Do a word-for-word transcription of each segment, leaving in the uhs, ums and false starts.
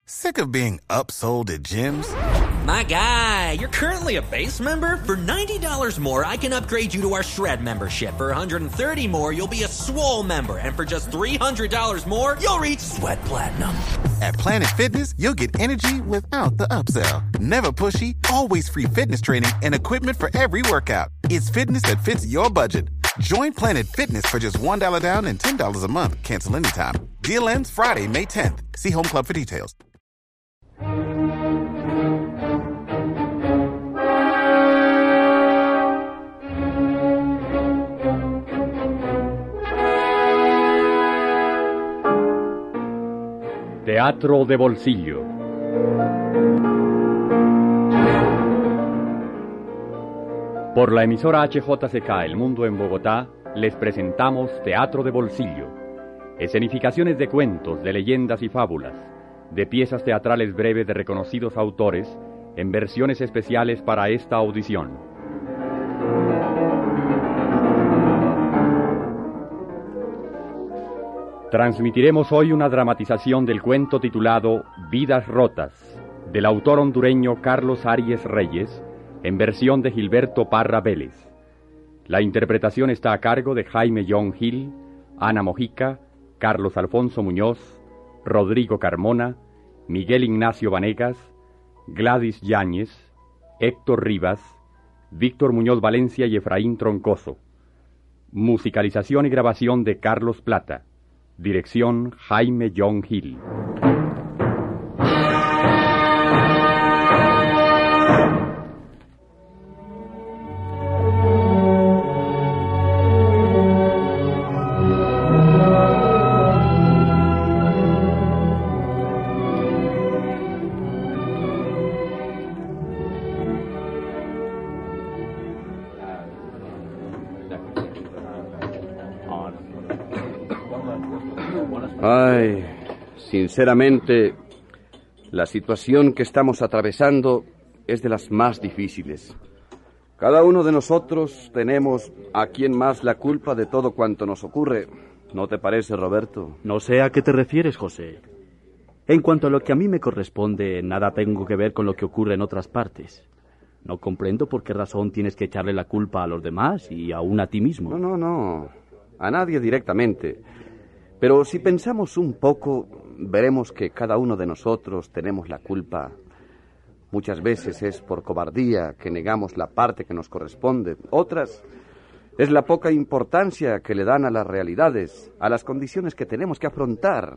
Sick of being upsold at gyms? My guy, you're currently a base member? For ninety dollars more, I can upgrade you to our Shred membership. For one hundred thirty dollars more, you'll be a Swole member. And for just three hundred dollars more, you'll reach Sweat Platinum. At Planet Fitness, you'll get energy without the upsell. Never pushy, always free fitness training and equipment for every workout. It's fitness that fits your budget. Join Planet Fitness for just one dollar down and ten dollars a month. Cancel anytime. Deal ends Friday, May tenth. See Home Club for details. Teatro de Bolsillo. Por la emisora H J C K El Mundo en Bogotá, les presentamos Teatro de Bolsillo. Escenificaciones de cuentos, de leyendas y fábulas, de piezas teatrales breves de reconocidos autores, en versiones especiales para esta audición. Transmitiremos hoy una dramatización del cuento titulado Vidas Rotas, del autor hondureño Carlos Arias Reyes, en versión de Gilberto Parra Vélez. La interpretación está a cargo de Jaime John Gil, Ana Mojica, Carlos Alfonso Muñoz, Rodrigo Carmona, Miguel Ignacio Vanegas, Gladys Yáñez, Héctor Rivas, Víctor Muñoz Valencia y Efraín Troncoso. Musicalización y grabación de Carlos Plata. Dirección Jaime John Gil. Ay, sinceramente, la situación que estamos atravesando es de las más difíciles. Cada uno de nosotros tenemos a quien más la culpa de todo cuanto nos ocurre. ¿No te parece, Roberto? No sé a qué te refieres, José. En cuanto a lo que a mí me corresponde, nada tengo que ver con lo que ocurre en otras partes. No comprendo por qué razón tienes que echarle la culpa a los demás y aún a ti mismo. No, no, no. A nadie directamente. Pero si pensamos un poco, veremos que cada uno de nosotros tenemos la culpa. Muchas veces es por cobardía que negamos la parte que nos corresponde. Otras es la poca importancia que le dan a las realidades, a las condiciones que tenemos que afrontar.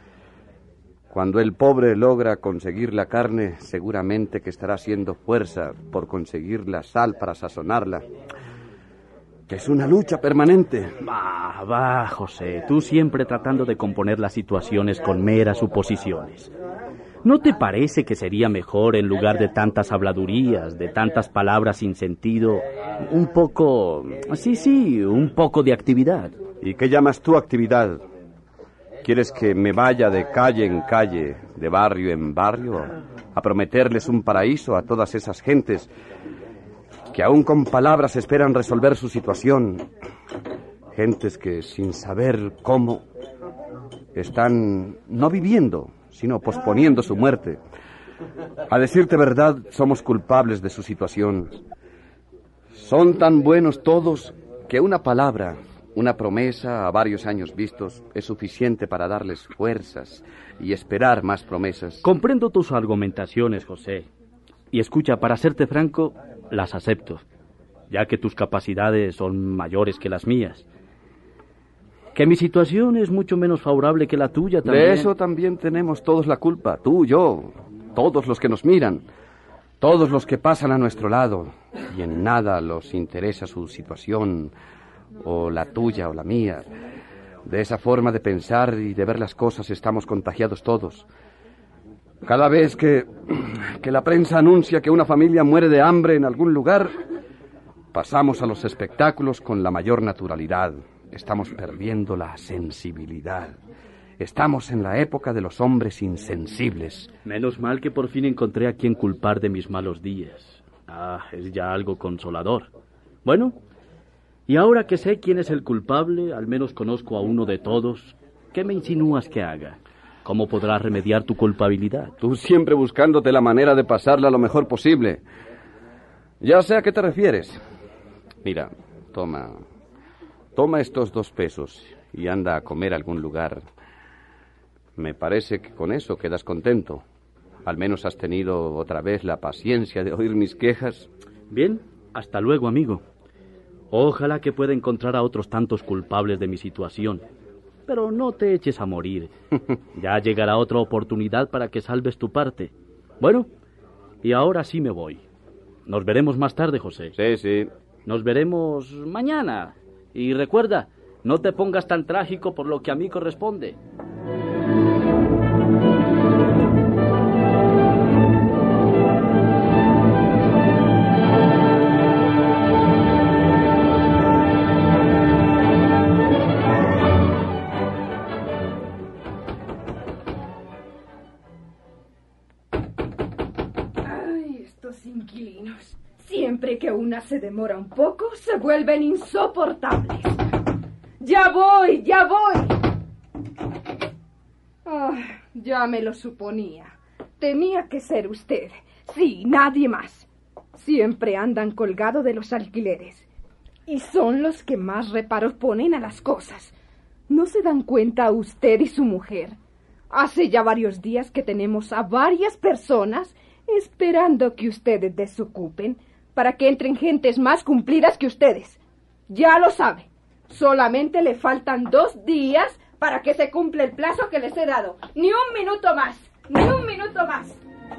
Cuando el pobre logra conseguir la carne, seguramente que estará haciendo fuerza por conseguir la sal para sazonarla. Que es una lucha permanente. Va, va, José, tú siempre tratando de componer las situaciones con meras suposiciones. ¿No te parece que sería mejor, en lugar de tantas habladurías, de tantas palabras sin sentido, un poco... sí, sí, un poco de actividad? ¿Y qué llamas tú actividad? ¿Quieres que me vaya de calle en calle, de barrio en barrio, a prometerles un paraíso a todas esas gentes que aún con palabras esperan resolver su situación? Gentes que, sin saber cómo, están no viviendo, sino posponiendo su muerte. A decirte verdad, somos culpables de su situación. Son tan buenos todos que una palabra, una promesa a varios años vistos es suficiente para darles fuerzas y esperar más promesas. Comprendo tus argumentaciones, José. Y escucha, para serte franco, las acepto, ya que tus capacidades son mayores que las mías. Que mi situación es mucho menos favorable que la tuya también. De eso también tenemos todos la culpa, tú, yo, todos los que nos miran, todos los que pasan a nuestro lado, y en nada los interesa su situación, o la tuya o la mía. De esa forma de pensar y de ver las cosas estamos contagiados todos. Cada vez que, que la prensa anuncia que una familia muere de hambre en algún lugar, pasamos a los espectáculos con la mayor naturalidad. Estamos perdiendo la sensibilidad. Estamos en la época de los hombres insensibles. Menos mal que por fin encontré a quien culpar de mis malos días. Ah, es ya algo consolador. Bueno, y ahora que sé quién es el culpable, al menos conozco a uno de todos, ¿qué me insinúas que haga? ¿Cómo podrás remediar tu culpabilidad? Tú siempre buscándote la manera de pasarla lo mejor posible. Ya sé a qué te refieres. Mira, toma... Toma estos dos pesos y anda a comer a algún lugar. Me parece que con eso quedas contento. Al menos has tenido otra vez la paciencia de oír mis quejas. Bien, hasta luego, amigo. Ojalá que pueda encontrar a otros tantos culpables de mi situación. Pero no te eches a morir. Ya llegará otra oportunidad para que salves tu parte. Bueno, y ahora sí me voy. Nos veremos más tarde, José. Sí, sí. Nos veremos mañana. Y recuerda, no te pongas tan trágico por lo que a mí corresponde. Inquilinos. Siempre que una se demora un poco, se vuelven insoportables. ¡Ya voy, ya voy! Oh, ya me lo suponía. Tenía que ser usted. Sí, nadie más. Siempre andan colgados de los alquileres. Y son los que más reparos ponen a las cosas. ¿No se dan cuenta usted y su mujer? Hace ya varios días que tenemos a varias personas esperando que ustedes desocupen para que entren gentes más cumplidas que ustedes. Ya lo sabe. Solamente le faltan dos días para que se cumpla el plazo que les he dado. Ni un minuto más. Ni un minuto más.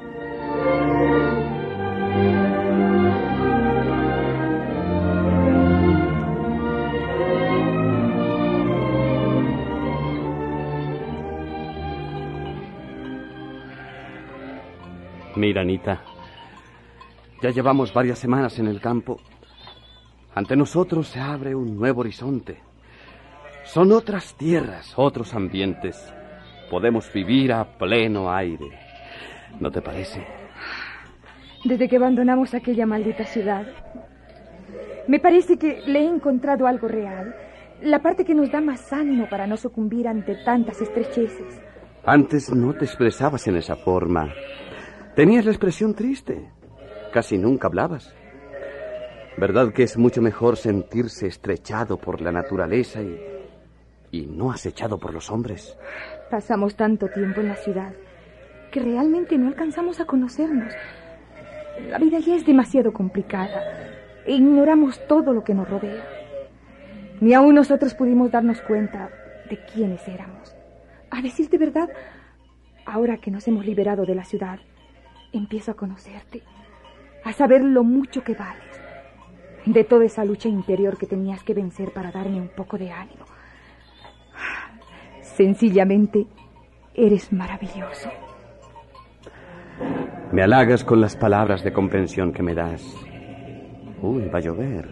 Mira, Anita, ya llevamos varias semanas en el campo. Ante nosotros se abre un nuevo horizonte. Son otras tierras, otros ambientes. Podemos vivir a pleno aire. ¿No te parece? Desde que abandonamos aquella maldita ciudad, me parece que le he encontrado algo real. La parte que nos da más ánimo para no sucumbir ante tantas estrecheces. Antes no te expresabas en esa forma. Tenías la expresión triste. Casi nunca hablabas. ¿Verdad que es mucho mejor sentirse estrechado por la naturaleza y, y no acechado por los hombres? Pasamos tanto tiempo en la ciudad que realmente no alcanzamos a conocernos. La vida ya es demasiado complicada e ignoramos todo lo que nos rodea. Ni aún nosotros pudimos darnos cuenta de quiénes éramos. A decir de verdad, ahora que nos hemos liberado de la ciudad, empiezo a conocerte, a saber lo mucho que vales, de toda esa lucha interior que tenías que vencer para darme un poco de ánimo. Sencillamente, eres maravilloso. Me halagas con las palabras de comprensión que me das. Uy, va a llover.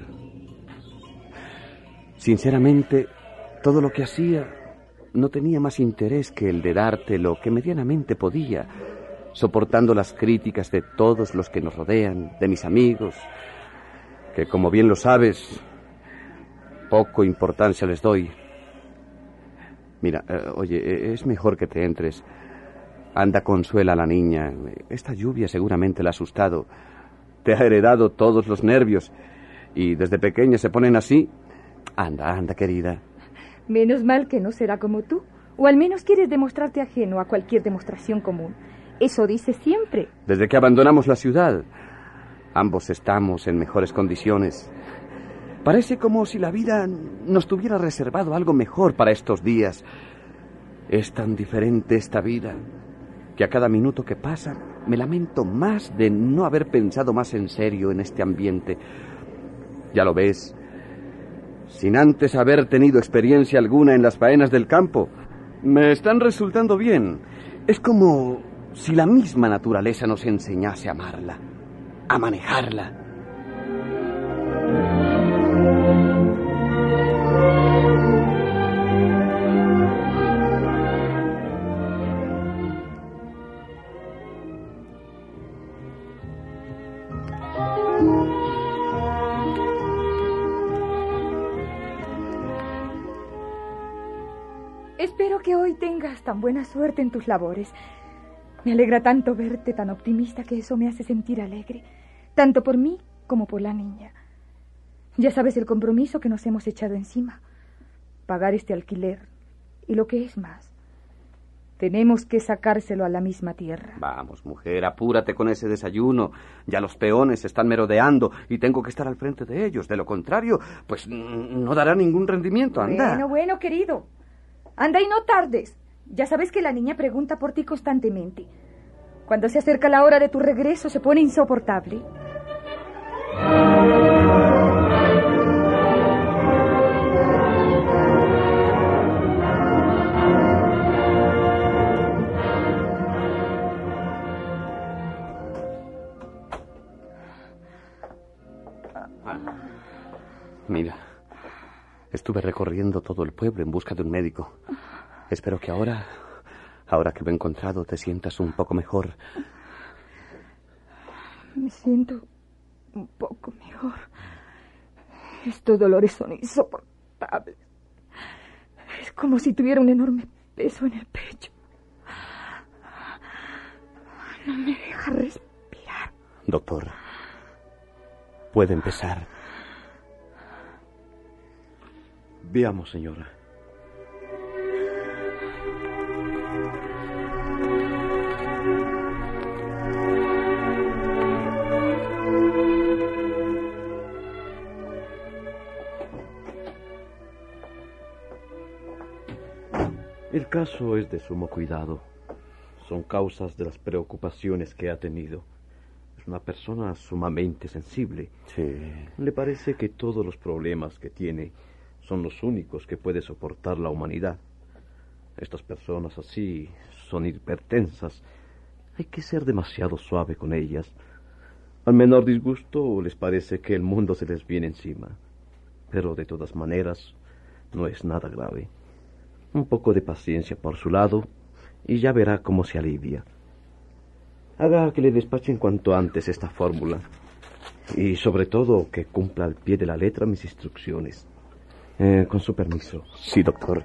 Sinceramente, todo lo que hacía no tenía más interés que el de darte lo que medianamente podía, soportando las críticas de todos los que nos rodean, de mis amigos, que como bien lo sabes, poco importancia les doy. Mira, eh, oye, es mejor que te entres. Anda, consuela a la niña. Esta lluvia seguramente la ha asustado. Te ha heredado todos los nervios y desde pequeña se ponen así. Anda, anda, querida. Menos mal que no será como tú, o al menos quieres demostrarte ajeno a cualquier demostración común. Eso dice siempre. Desde que abandonamos la ciudad, ambos estamos en mejores condiciones. Parece como si la vida nos tuviera reservado algo mejor para estos días. Es tan diferente esta vida que a cada minuto que pasa me lamento más de no haber pensado más en serio en este ambiente. Ya lo ves, sin antes haber tenido experiencia alguna en las faenas del campo, me están resultando bien. Es como si la misma naturaleza nos enseñase a amarla, a manejarla. Espero bueno que hoy tengas tan buena suerte en tus labores. Me alegra tanto verte tan optimista que eso me hace sentir alegre, tanto por mí como por la niña. Ya sabes el compromiso que nos hemos echado encima. Pagar este alquiler y lo que es más. Tenemos que sacárselo a la misma tierra. Vamos, mujer, apúrate con ese desayuno. Ya los peones están merodeando y tengo que estar al frente de ellos. De lo contrario, pues no dará ningún rendimiento. Anda. Bueno, bueno, querido. Anda y no tardes. Ya sabes que la niña pregunta por ti constantemente. Cuando se acerca la hora de tu regreso se pone insoportable. Mira, estuve recorriendo todo el pueblo en busca de un médico. Espero que ahora, ahora que lo he encontrado, te sientas un poco mejor. Me siento un poco mejor. Estos dolores son insoportables. Es como si tuviera un enorme peso en el pecho. No me deja respirar. Doctor, puede empezar. Veamos, señora. El caso es de sumo cuidado. Son causas de las preocupaciones que ha tenido. Es una persona sumamente sensible. Sí. Le parece que todos los problemas que tiene son los únicos que puede soportar la humanidad. Estas personas así son hipertensas. Hay que ser demasiado suave con ellas. Al menor disgusto les parece que el mundo se les viene encima. Pero de todas maneras no es nada grave. Un poco de paciencia por su lado y ya verá cómo se alivia. Haga que le despachen cuanto antes esta fórmula. Y sobre todo que cumpla al pie de la letra mis instrucciones. Eh, con su permiso. Sí, doctor.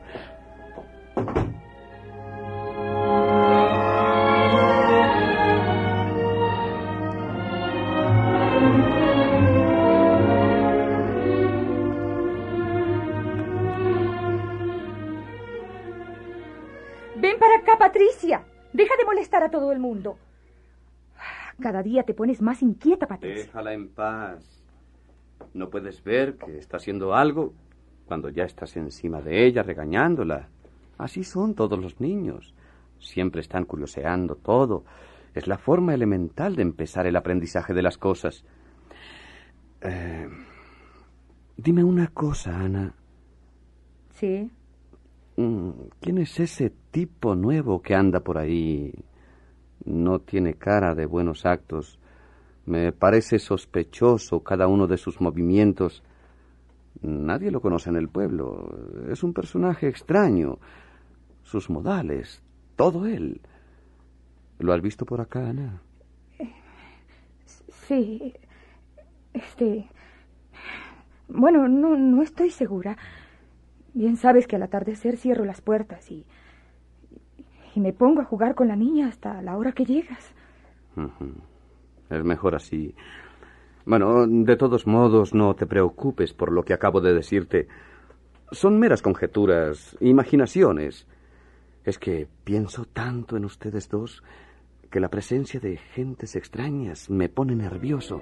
Ven para acá, Patricia. Deja de molestar a todo el mundo. Cada día te pones más inquieta, Patricia. Déjala en paz. ¿No puedes ver que está haciendo algo cuando ya estás encima de ella, regañándola? Así son todos los niños. Siempre están curioseando todo. Es la forma elemental de empezar el aprendizaje de las cosas. Eh, dime una cosa, Ana. Sí. ¿Quién es ese tipo nuevo que anda por ahí? No tiene cara de buenos actos. Me parece sospechoso cada uno de sus movimientos. Nadie lo conoce en el pueblo. Es un personaje extraño. Sus modales, todo él. ¿Lo has visto por acá, Ana? Sí. Este... Bueno, no, no estoy segura. Bien sabes que al atardecer cierro las puertas y... y me pongo a jugar con la niña hasta la hora que llegas. Uh-huh. Es mejor así. Bueno, de todos modos, no te preocupes por lo que acabo de decirte. Son meras conjeturas, imaginaciones. Es que pienso tanto en ustedes dos que la presencia de gentes extrañas me pone nervioso.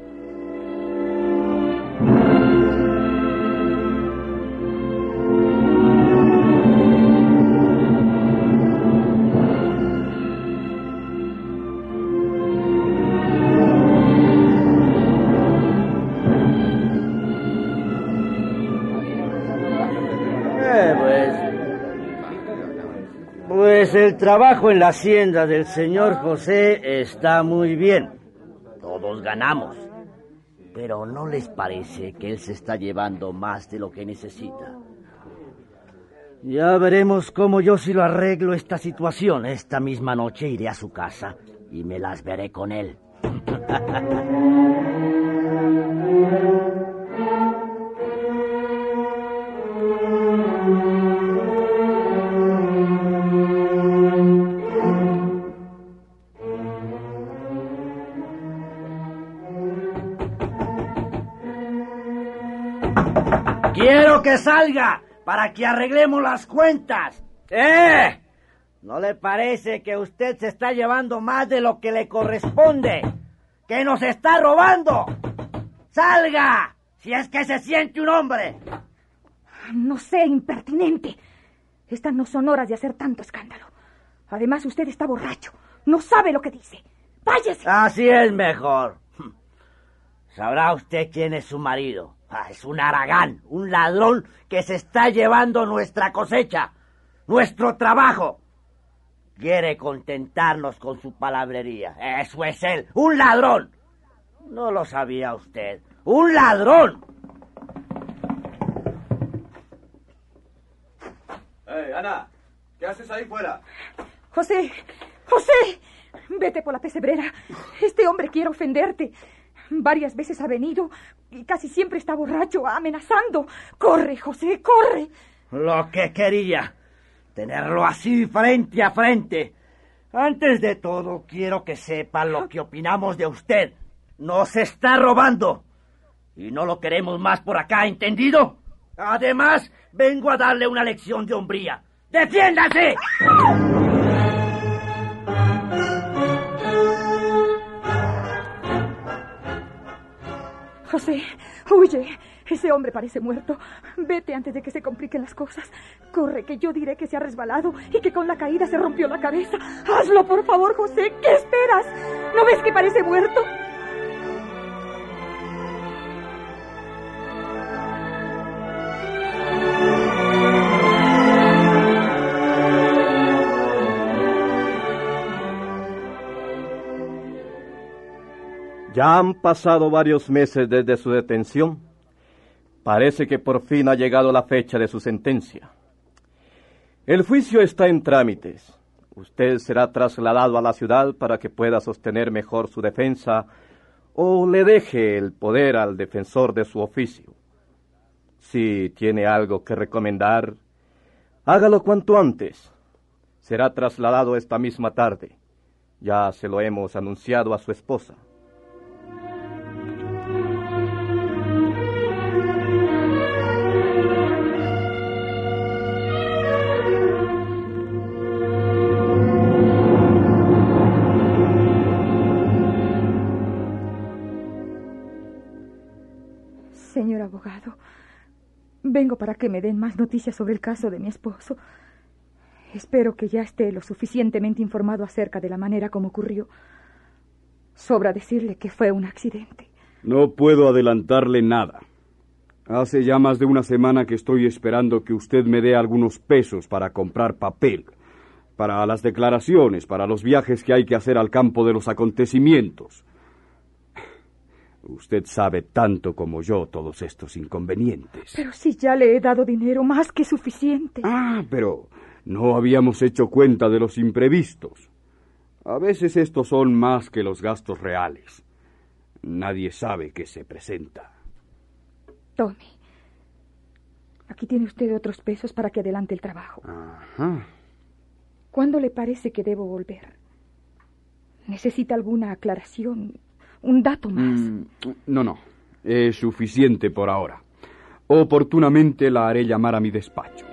Pues el trabajo en la hacienda del señor José está muy bien. Todos ganamos. Pero ¿no les parece que él se está llevando más de lo que necesita? Ya veremos cómo yo si lo arreglo esta situación. Esta misma noche iré a su casa y me las veré con él. Quiero que salga para que arreglemos las cuentas. ¡Eh! ¿No le parece que usted se está llevando más de lo que le corresponde? ¡Que nos está robando! ¡Salga! Si es que se siente un hombre. No sé, impertinente. Estas no son horas de hacer tanto escándalo. Además, usted está borracho. No sabe lo que dice. ¡Váyase! Así es mejor. Sabrá usted quién es su marido. Ah, es un haragán, un ladrón que se está llevando nuestra cosecha, nuestro trabajo. Quiere contentarnos con su palabrería. Eso es él, un ladrón. No lo sabía usted. ¡Un ladrón! ¡Hey, Ana! ¿Qué haces ahí fuera? José, José, vete por la pesebrera. Este hombre quiere ofenderte. Varias veces ha venido y casi siempre está borracho, amenazando. Corre, José, corre. Lo que quería, tenerlo así frente a frente. Antes de todo, quiero que sepa lo que opinamos de usted. Nos está robando. Y no lo queremos más por acá, ¿entendido? Además, vengo a darle una lección de hombría. ¡Defiéndase! José, huye. Ese hombre parece muerto. Vete antes de que se compliquen las cosas. Corre, que yo diré que se ha resbalado y que con la caída se rompió la cabeza. Hazlo, por favor, José. ¿Qué esperas? ¿No ves que parece muerto? Ya han pasado varios meses desde su detención. Parece que por fin ha llegado la fecha de su sentencia. El juicio está en trámites. Usted será trasladado a la ciudad para que pueda sostener mejor su defensa o le deje el poder al defensor de su oficio. Si tiene algo que recomendar, hágalo cuanto antes. Será trasladado esta misma tarde. Ya se lo hemos anunciado a su esposa. Señor abogado, vengo para que me den más noticias sobre el caso de mi esposo. Espero que ya esté lo suficientemente informado acerca de la manera como ocurrió. Sobra decirle que fue un accidente. No puedo adelantarle nada. Hace ya más de una semana que estoy esperando que usted me dé algunos pesos para comprar papel, para las declaraciones, para los viajes que hay que hacer al campo de los acontecimientos. Usted sabe tanto como yo todos estos inconvenientes. Pero si ya le he dado dinero, más que suficiente. Ah, pero no habíamos hecho cuenta de los imprevistos. A veces estos son más que los gastos reales. Nadie sabe qué se presenta. Tome. Aquí tiene usted otros pesos para que adelante el trabajo. Ajá. ¿Cuándo le parece que debo volver? ¿Necesita alguna aclaración? ¿Un dato más? Mm, no, no. Es suficiente por ahora. Oportunamente la haré llamar a mi despacho.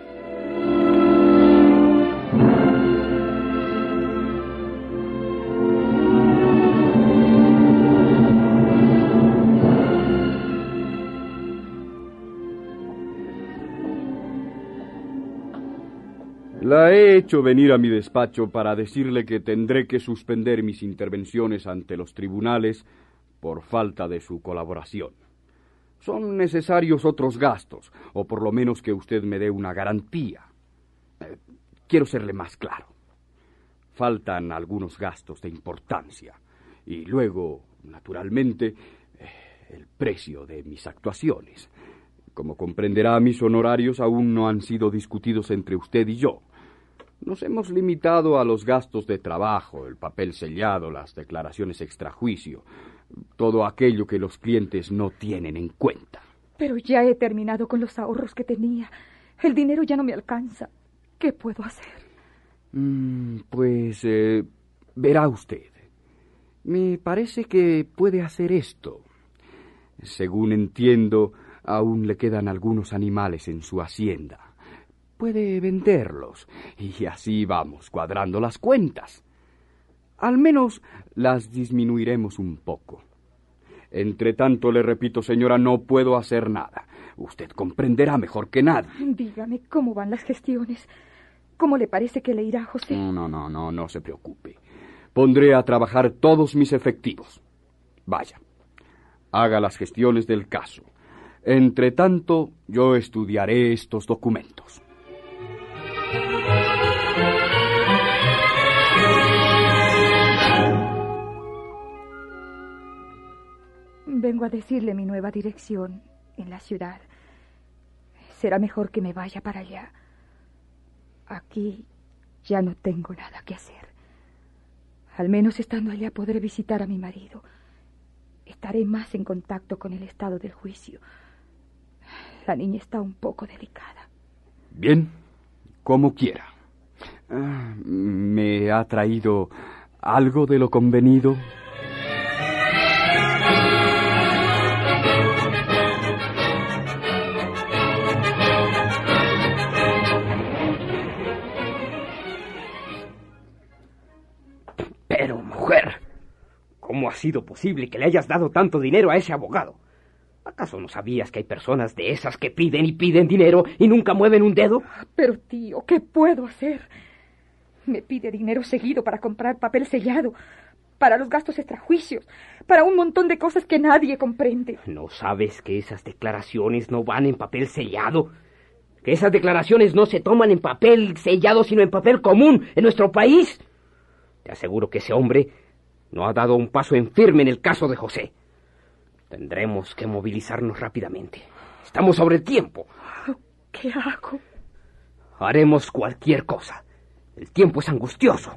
La he hecho venir a mi despacho para decirle que tendré que suspender mis intervenciones ante los tribunales por falta de su colaboración. Son necesarios otros gastos, o por lo menos que usted me dé una garantía. Eh, quiero serle más claro. Faltan algunos gastos de importancia. Y luego, naturalmente, eh, el precio de mis actuaciones. Como comprenderá, mis honorarios aún no han sido discutidos entre usted y yo. Nos hemos limitado a los gastos de trabajo, el papel sellado, las declaraciones extrajuicio, todo aquello que los clientes no tienen en cuenta. Pero ya he terminado con los ahorros que tenía. El dinero ya no me alcanza. ¿Qué puedo hacer? Mm, pues eh, verá usted. Me parece que puede hacer esto. Según entiendo, Aún le quedan algunos animales en su hacienda. Puede venderlos y así vamos cuadrando las cuentas. Al menos las disminuiremos un poco. Entre tanto, le repito, señora, no puedo hacer nada. Usted comprenderá mejor que nadie. Dígame, ¿cómo van las gestiones? ¿Cómo le parece que le irá a José? No, no, no, no, no se preocupe. Pondré a trabajar todos mis efectivos. Vaya, haga las gestiones del caso. Entre tanto, yo estudiaré estos documentos. Vengo a decirle mi nueva dirección en la ciudad. Será mejor que me vaya para allá. Aquí ya no tengo nada que hacer. Al menos estando allá podré visitar a mi marido. Estaré más en contacto con el estado del juicio. La niña está un poco delicada. Bien, como quiera. Ah, ¿me ha traído algo de lo convenido? Pero, mujer, ¿cómo ha sido posible que le hayas dado tanto dinero a ese abogado? ¿Acaso no sabías que hay personas de esas que piden y piden dinero y nunca mueven un dedo? Pero, tío, ¿qué puedo hacer? Me pide dinero seguido para comprar papel sellado, para los gastos extrajuicios, para un montón de cosas que nadie comprende. ¿No sabes que esas declaraciones no van en papel sellado? ¿Que esas declaraciones no se toman en papel sellado, sino en papel común en nuestro país? Te aseguro que ese hombre no ha dado un paso en firme en el caso de José. Tendremos que movilizarnos rápidamente. Estamos sobre el tiempo. ¿Qué hago? Haremos cualquier cosa. El tiempo es angustioso.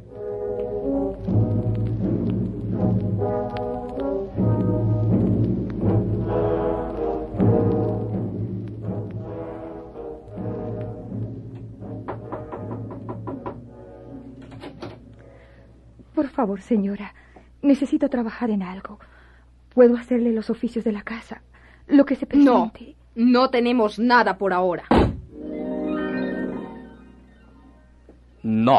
Por favor, señora, necesito trabajar en algo. Puedo hacerle los oficios de la casa, lo que se presente. No, no tenemos nada por ahora. No.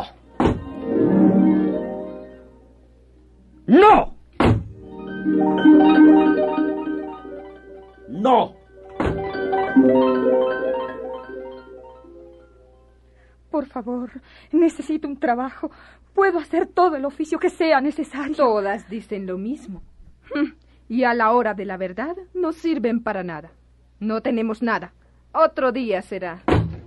¡No! ¡No! Por favor, necesito un trabajo. Puedo hacer todo el oficio que sea necesario. Todas dicen lo mismo. Y a la hora de la verdad no sirven para nada. No tenemos nada. Otro día será.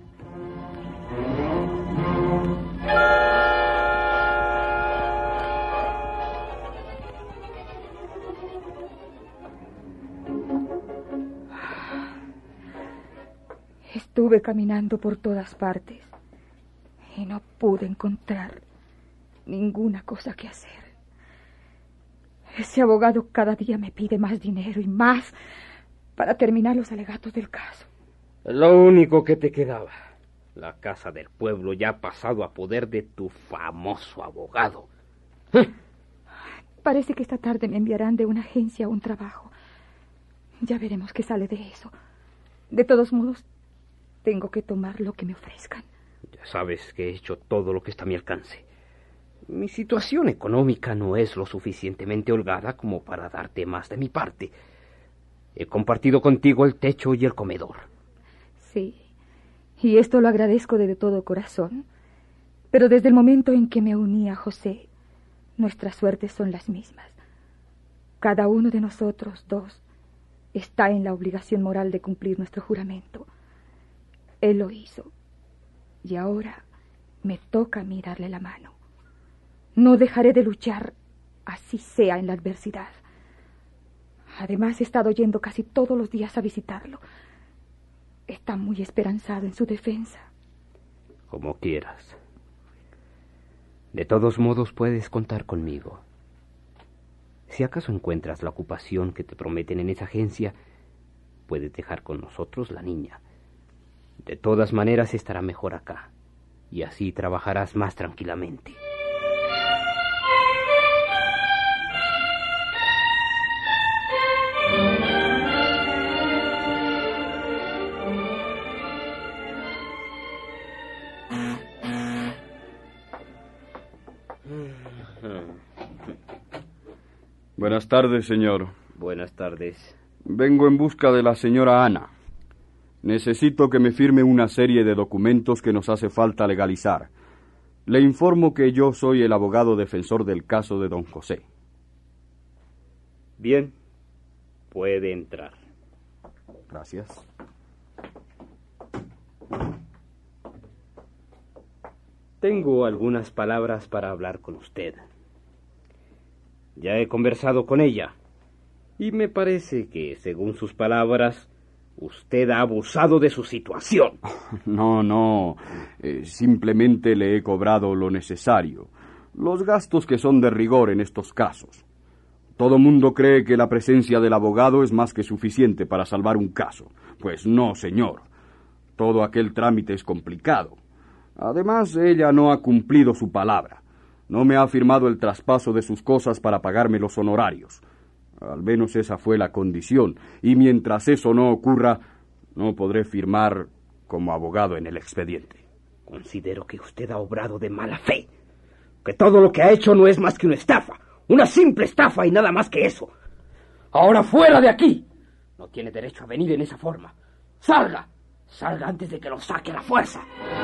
Estuve caminando por todas partes y no pude encontrar ninguna cosa que hacer. Ese abogado cada día me pide más dinero y más para terminar los alegatos del caso. Lo único que te quedaba. La casa del pueblo ya ha pasado a poder de tu famoso abogado. Parece que esta tarde me enviarán de una agencia un trabajo. Ya veremos qué sale de eso. De todos modos, tengo que tomar lo que me ofrezcan. Ya sabes que he hecho todo lo que está a mi alcance. Mi situación económica no es lo suficientemente holgada como para darte más de mi parte. He compartido contigo el techo y el comedor. Sí, y esto lo agradezco de todo corazón. Pero desde el momento en que me uní a José, nuestras suertes son las mismas. Cada uno de nosotros dos está en la obligación moral de cumplir nuestro juramento. Él lo hizo, y ahora me toca a mí darle la mano. No dejaré de luchar, así sea en la adversidad. Además, he estado yendo casi todos los días a visitarlo. Está muy esperanzado en su defensa. Como quieras. De todos modos, puedes contar conmigo. Si acaso encuentras la ocupación que te prometen en esa agencia, puedes dejar con nosotros la niña. De todas maneras, estará mejor acá, y así trabajarás más tranquilamente. Buenas tardes, señor. Buenas tardes. Vengo en busca de la señora Ana. Necesito que me firme una serie de documentos que nos hace falta legalizar. Le informo que yo soy el abogado defensor del caso de don José. Bien, puede entrar. Gracias. Tengo algunas palabras para hablar con usted. Ya he conversado con ella, y me parece que, según sus palabras, usted ha abusado de su situación. No, no, eh, simplemente le he cobrado lo necesario, los gastos que son de rigor en estos casos. Todo mundo cree que la presencia del abogado es más que suficiente para salvar un caso. Pues no, señor. Todo aquel trámite es complicado. Además, ella no ha cumplido su palabra. No me ha firmado el traspaso de sus cosas para pagarme los honorarios. Al menos esa fue la condición, y mientras eso no ocurra, no podré firmar como abogado en el expediente. Considero que usted ha obrado de mala fe, que todo lo que ha hecho no es más que una estafa, una simple estafa y nada más que eso. Ahora fuera de aquí. No tiene derecho a venir en esa forma. Salga, salga antes de que lo saque a la fuerza.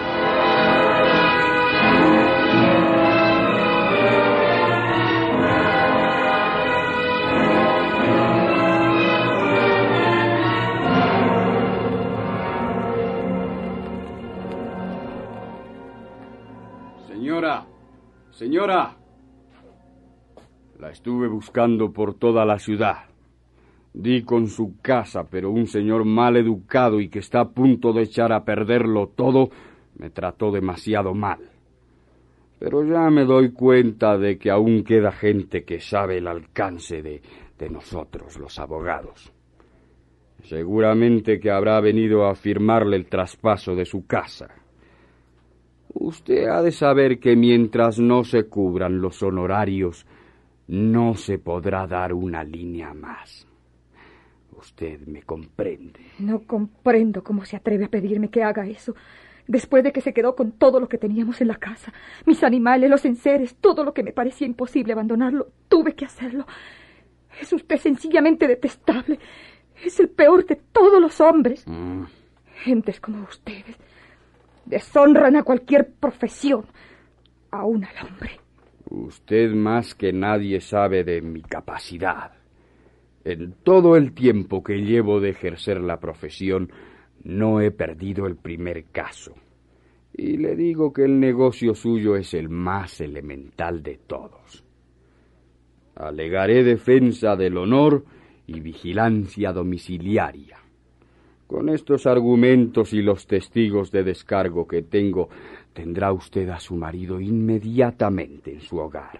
Señora, señora. La estuve buscando por toda la ciudad. Di con su casa, pero un señor mal educado y que está a punto de echar a perderlo todo, me trató demasiado mal. Pero ya me doy cuenta de que aún queda gente que sabe el alcance de, de nosotros, los abogados. Seguramente que habrá venido a firmarle el traspaso de su casa. Usted ha de saber que mientras no se cubran los honorarios, no se podrá dar una línea más. Usted me comprende. No comprendo cómo se atreve a pedirme que haga eso, después de que se quedó con todo lo que teníamos en la casa, mis animales, los enseres, todo lo que me parecía imposible abandonarlo. Tuve que hacerlo. Es usted sencillamente detestable. Es el peor de todos los hombres. Mm. Gentes como ustedes deshonran a cualquier profesión, aún al hombre. Usted más que nadie sabe de mi capacidad. En todo el tiempo que llevo de ejercer la profesión, no he perdido el primer caso. Y le digo que el negocio suyo es el más elemental de todos. Alegaré defensa del honor y vigilancia domiciliaria. Con estos argumentos y los testigos de descargo que tengo, tendrá usted a su marido inmediatamente en su hogar.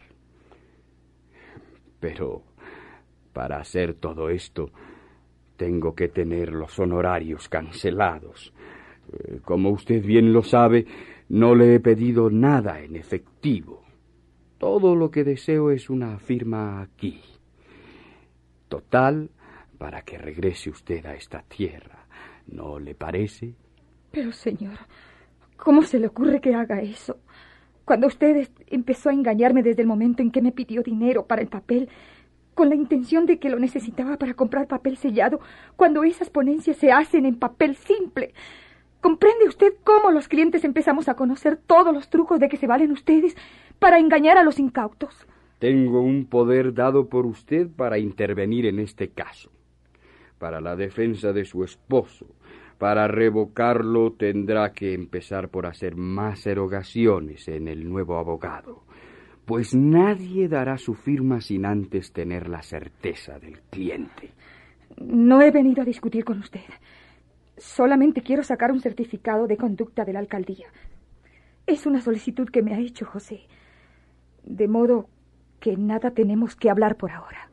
Pero para hacer todo esto, tengo que tener los honorarios cancelados. Como usted bien lo sabe, no le he pedido nada en efectivo. Todo lo que deseo es una firma aquí. Total, para que regrese usted a esta tierra. ¿No le parece? Pero, señor, ¿cómo se le ocurre que haga eso? Cuando usted empezó a engañarme desde el momento en que me pidió dinero para el papel, con la intención de que lo necesitaba para comprar papel sellado, cuando esas ponencias se hacen en papel simple. ¿Comprende usted cómo los clientes empezamos a conocer todos los trucos de que se valen ustedes para engañar a los incautos? Tengo un poder dado por usted para intervenir en este caso. Para la defensa de su esposo. Para revocarlo tendrá que empezar por hacer más erogaciones en el nuevo abogado, pues nadie dará su firma sin antes tener la certeza del cliente. No he venido a discutir con usted. Solamente quiero sacar un certificado de conducta de la alcaldía. Es una solicitud que me ha hecho José. De modo que nada tenemos que hablar por ahora.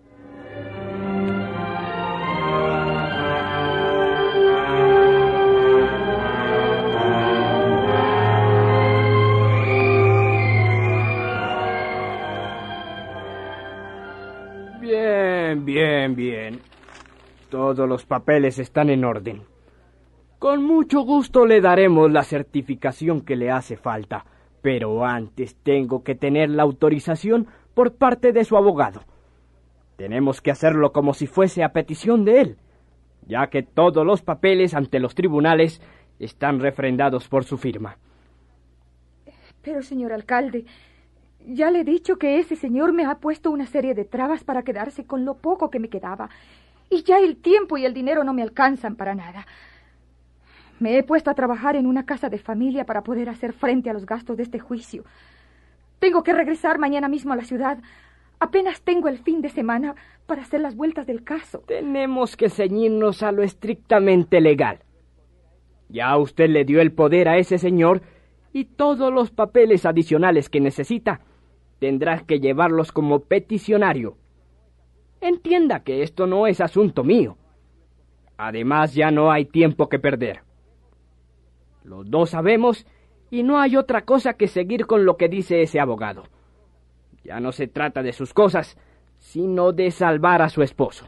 Bien, bien, bien. Todos los papeles están en orden. Con mucho gusto le daremos la certificación que le hace falta, pero antes tengo que tener la autorización por parte de su abogado. Tenemos que hacerlo como si fuese a petición de él, ya que todos los papeles ante los tribunales están refrendados por su firma. Pero, señor alcalde, ya le he dicho que ese señor me ha puesto una serie de trabas para quedarse con lo poco que me quedaba, y ya el tiempo y el dinero no me alcanzan para nada. Me he puesto a trabajar en una casa de familia para poder hacer frente a los gastos de este juicio. Tengo que regresar mañana mismo a la ciudad. Apenas tengo el fin de semana para hacer las vueltas del caso. Tenemos que ceñirnos a lo estrictamente legal. Ya usted le dio el poder a ese señor y todos los papeles adicionales que necesita tendrá que llevarlos como peticionario. Entienda que esto no es asunto mío. Además, ya no hay tiempo que perder. Los dos sabemos y no hay otra cosa que seguir con lo que dice ese abogado. Ya no se trata de sus cosas, sino de salvar a su esposo.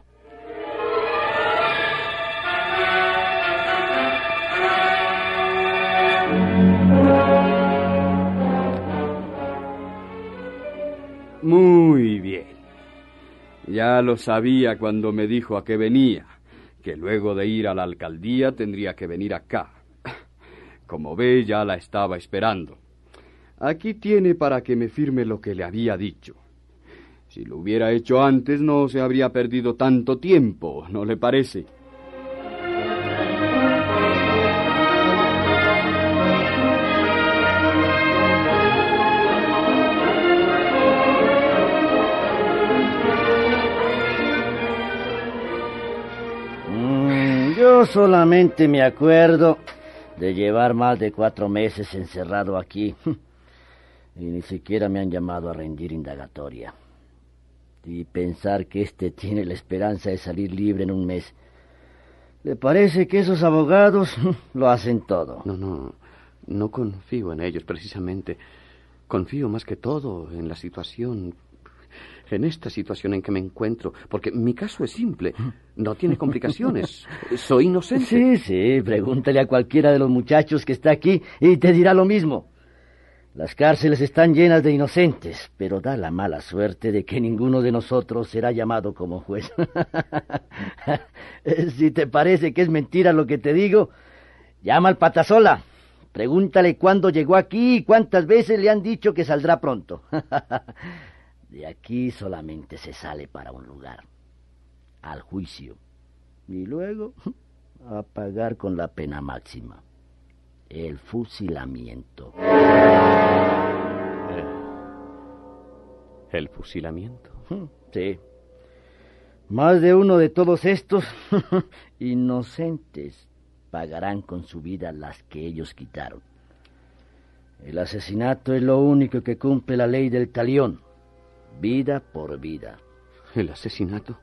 Muy bien. Ya lo sabía cuando me dijo a qué venía, que luego de ir a la alcaldía tendría que venir acá. Como ve, ya la estaba esperando. Aquí tiene para que me firme lo que le había dicho. Si lo hubiera hecho antes, no se habría perdido tanto tiempo, ¿no le parece? Mm, yo solamente me acuerdo de llevar más de cuatro meses encerrado aquí. Y ni siquiera me han llamado a rendir indagatoria. Y pensar que este tiene la esperanza de salir libre en un mes. ¿Le parece que esos abogados lo hacen todo? No, no, no confío en ellos precisamente. Confío más que todo en la situación, en esta situación en que me encuentro, porque mi caso es simple, no tiene complicaciones, soy inocente. Sí, sí, pregúntale a cualquiera de los muchachos que está aquí y te dirá lo mismo. Las cárceles están llenas de inocentes, pero da la mala suerte de que ninguno de nosotros será llamado como juez. Si te parece que es mentira lo que te digo, llama al Patasola. Pregúntale cuándo llegó aquí y cuántas veces le han dicho que saldrá pronto. De aquí solamente se sale para un lugar, al juicio, y luego a pagar con la pena máxima. El fusilamiento. ¿El fusilamiento? Sí. Más de uno de todos estos inocentes pagarán con su vida las que ellos quitaron. El asesinato es lo único que cumple la ley del talión. Vida por vida. ¿El asesinato?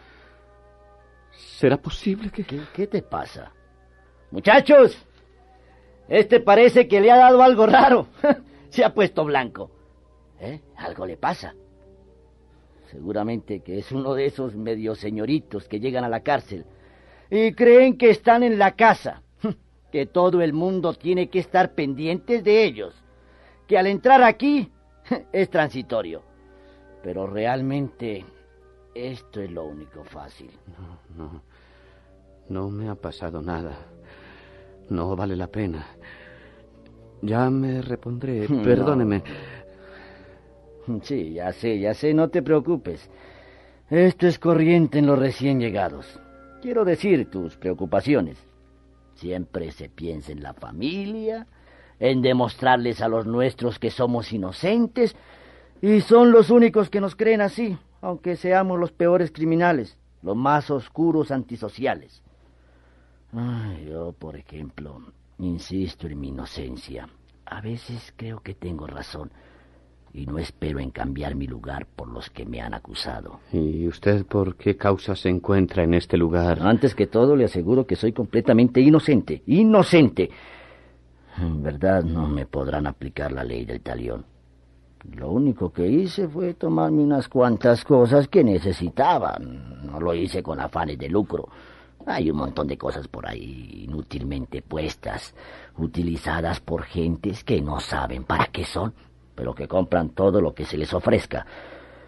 ¿Será posible que...? ¿Qué, qué te pasa? ¡Muchachos! Este parece que le ha dado algo raro. Se ha puesto blanco. ¿Eh? Algo le pasa. Seguramente que es uno de esos medio señoritos que llegan a la cárcel y creen que están en la casa, que todo el mundo tiene que estar pendientes de ellos, que al entrar aquí es transitorio. Pero realmente esto es lo único fácil. No, no, no me ha pasado nada. No vale la pena. Ya me repondré. No. Perdóneme. Sí, ya sé, ya sé, no te preocupes. Esto es corriente en los recién llegados. Quiero decir, tus preocupaciones. Siempre se piensa en la familia, en demostrarles a los nuestros que somos inocentes, y son los únicos que nos creen así, aunque seamos los peores criminales, los más oscuros antisociales. Ay, yo, por ejemplo, insisto en mi inocencia. A veces creo que tengo razón y no espero en cambiar mi lugar por los que me han acusado. ¿Y usted por qué causa se encuentra en este lugar? Antes que todo, le aseguro que soy completamente inocente. ¡Inocente! En verdad, no me podrán aplicar la ley del talión. Lo único que hice fue tomarme unas cuantas cosas que necesitaba. No lo hice con afanes de lucro. Hay un montón de cosas por ahí inútilmente puestas, utilizadas por gentes que no saben para qué son, pero que compran todo lo que se les ofrezca.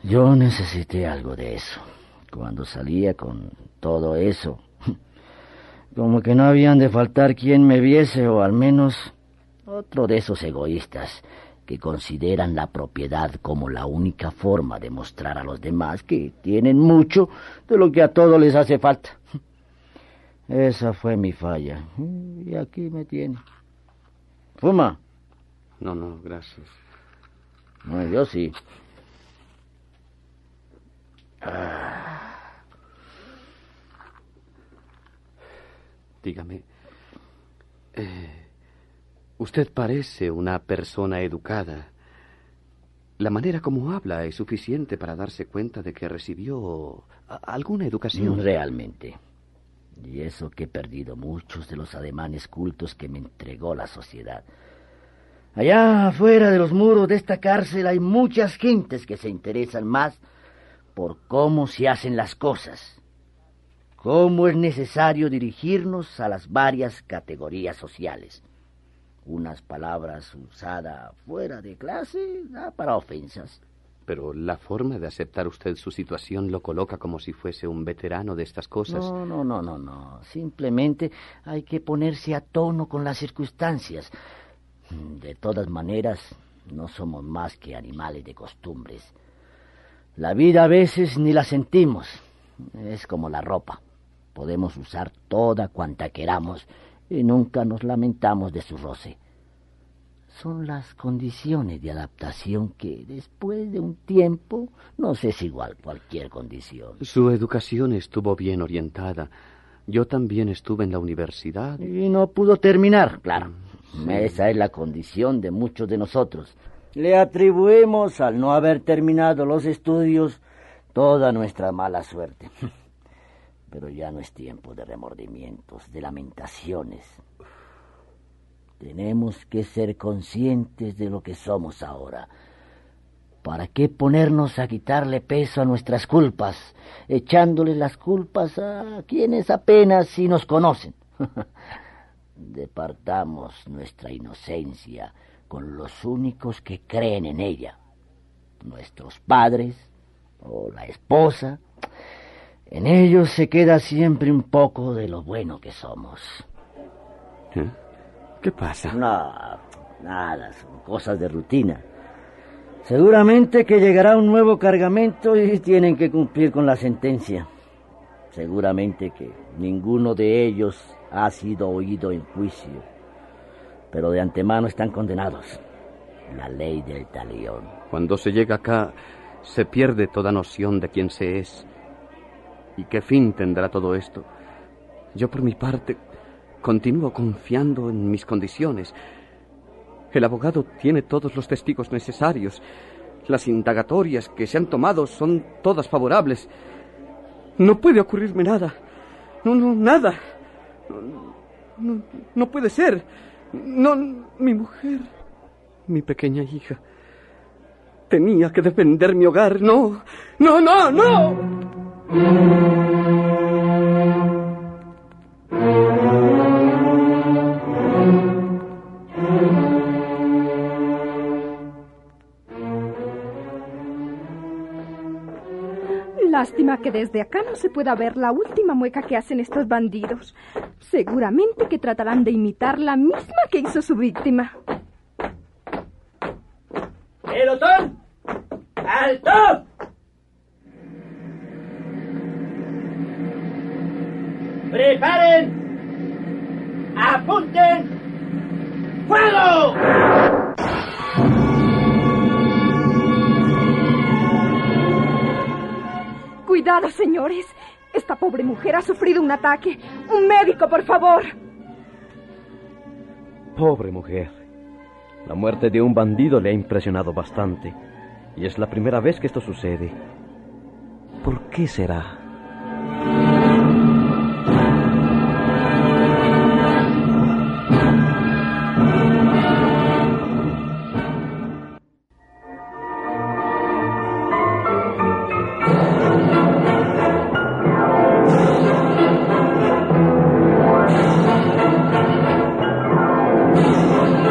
Yo necesité algo de eso. Cuando salía con todo eso, como que no habían de faltar quien me viese, o al menos otro de esos egoístas que consideran la propiedad como la única forma de mostrar a los demás que tienen mucho de lo que a todos les hace falta. Esa fue mi falla. Y aquí me tiene. ¿Fuma? No, no, gracias. No, yo sí. Ah. Dígame, eh, usted parece una persona educada. La manera como habla es suficiente para darse cuenta de que recibió a- alguna educación. Realmente. Y eso que he perdido muchos de los ademanes cultos que me entregó la sociedad. Allá afuera de los muros de esta cárcel hay muchas gentes que se interesan más por cómo se hacen las cosas, cómo es necesario dirigirnos a las varias categorías sociales. Unas palabras usadas fuera de clase da para ofensas. Pero la forma de aceptar usted su situación lo coloca como si fuese un veterano de estas cosas. No, no, no, no, no. Simplemente hay que ponerse a tono con las circunstancias. De todas maneras, no somos más que animales de costumbres. La vida a veces ni la sentimos. Es como la ropa. Podemos usar toda cuanta queramos y nunca nos lamentamos de su roce. Son las condiciones de adaptación que después de un tiempo nos es igual cualquier condición. Su educación estuvo bien orientada. Yo también estuve en la universidad. Y no pudo terminar, claro. Sí. Esa es la condición de muchos de nosotros. Le atribuimos al no haber terminado los estudios toda nuestra mala suerte. Pero ya no es tiempo de remordimientos, de lamentaciones. Tenemos que ser conscientes de lo que somos ahora. ¿Para qué ponernos a quitarle peso a nuestras culpas, echándoles las culpas a quienes apenas si nos conocen? Departamos nuestra inocencia con los únicos que creen en ella, nuestros padres o la esposa. En ellos se queda siempre un poco de lo bueno que somos. ¿Eh? ¿Qué pasa? No, nada, son cosas de rutina. Seguramente que llegará un nuevo cargamento y tienen que cumplir con la sentencia. Seguramente que ninguno de ellos ha sido oído en juicio, pero de antemano están condenados. La ley del talión. Cuando se llega acá, se pierde toda noción de quién se es. ¿Y qué fin tendrá todo esto? Yo, por mi parte, continúo confiando en mis condiciones. El abogado tiene todos los testigos necesarios. Las indagatorias que se han tomado son todas favorables. No puede ocurrirme nada. No, no, nada. No, no, no puede ser. No, mi mujer, mi pequeña hija. Tenía que defender mi hogar. No, no, no, no. Lástima que desde acá no se pueda ver la última mueca que hacen estos bandidos. Seguramente que tratarán de imitar la misma que hizo su víctima. ¡Pelotón! ¡Alto! ¡Preparen! ¡Apunten! ¡Fuego! Cuidado, señores. Esta pobre mujer ha sufrido un ataque. ¡Un médico, por favor! Pobre mujer. La muerte de un bandido le ha impresionado bastante. Y es la primera vez que esto sucede. ¿Por qué será?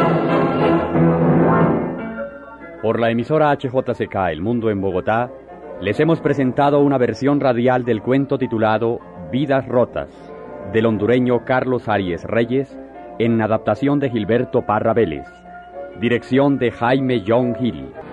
Por la emisora H J C K El Mundo en Bogotá, Les hemos presentado una versión radial del cuento titulado Vidas Rotas, del hondureño Carlos Arias Reyes, en adaptación de Gilberto Parra Vélez. Dirección de Jaime John Hill.